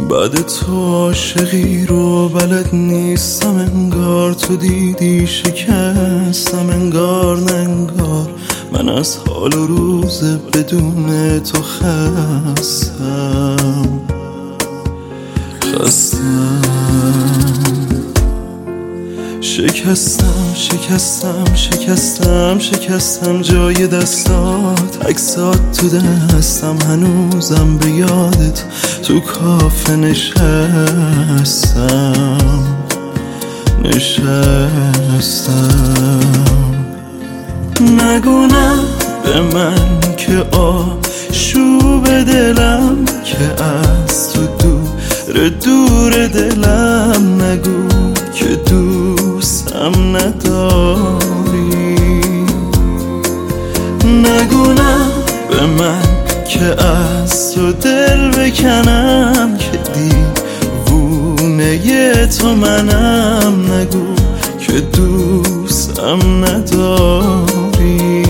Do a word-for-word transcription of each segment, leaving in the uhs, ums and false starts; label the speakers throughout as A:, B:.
A: بعد تو عاشقی رو بلد نیستم، انگار تو دیدی شکستم، انگار ننگار من از حال و روز بدون تو خستم خستم شکستم شکستم شکستم شکستم جای دستات، عکسات تو دستم، هنوزم به یادت تو کافه نشستم نشستم نگو نه به من که آشوب دلم که از تو دور دور دلم، نگو که دوستم نداری، نگو نه به من که از تو دل بکنم که دیوونه تو منم، نگو که دوستم نداری.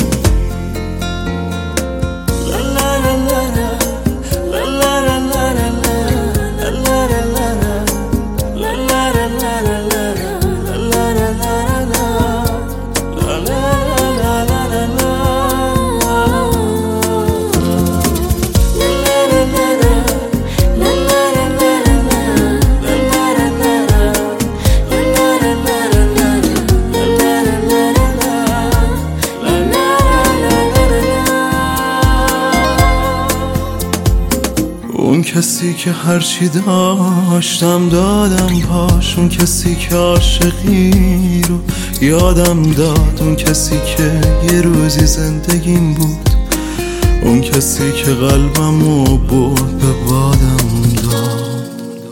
A: اون کسی که هرچی داشتم دادم پاش، اون کسی که عاشقی رو یادم داد، اون کسی که یه روزی زندگیم بود، اون کسی که قلبم رو برد به بادم داد.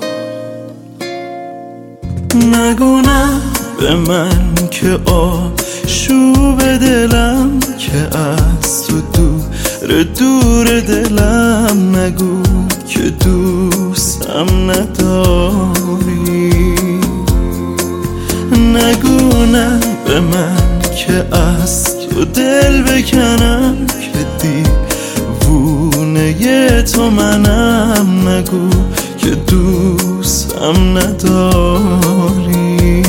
A: نگو نه به من که آشوب دلم که از تو دور دور دلم، نگو که دوستم نداری، نگو نه به من که از تو دل بکنم که دیوونه تو منم، نگو که دوستم نداری،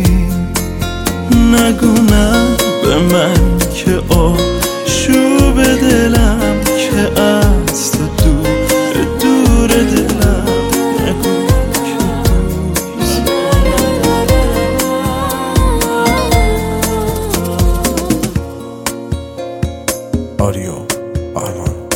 A: نگو نه به من که آشوب دلم که از تو دور دور دلم، نگو که دوستم.
B: آریو آرمان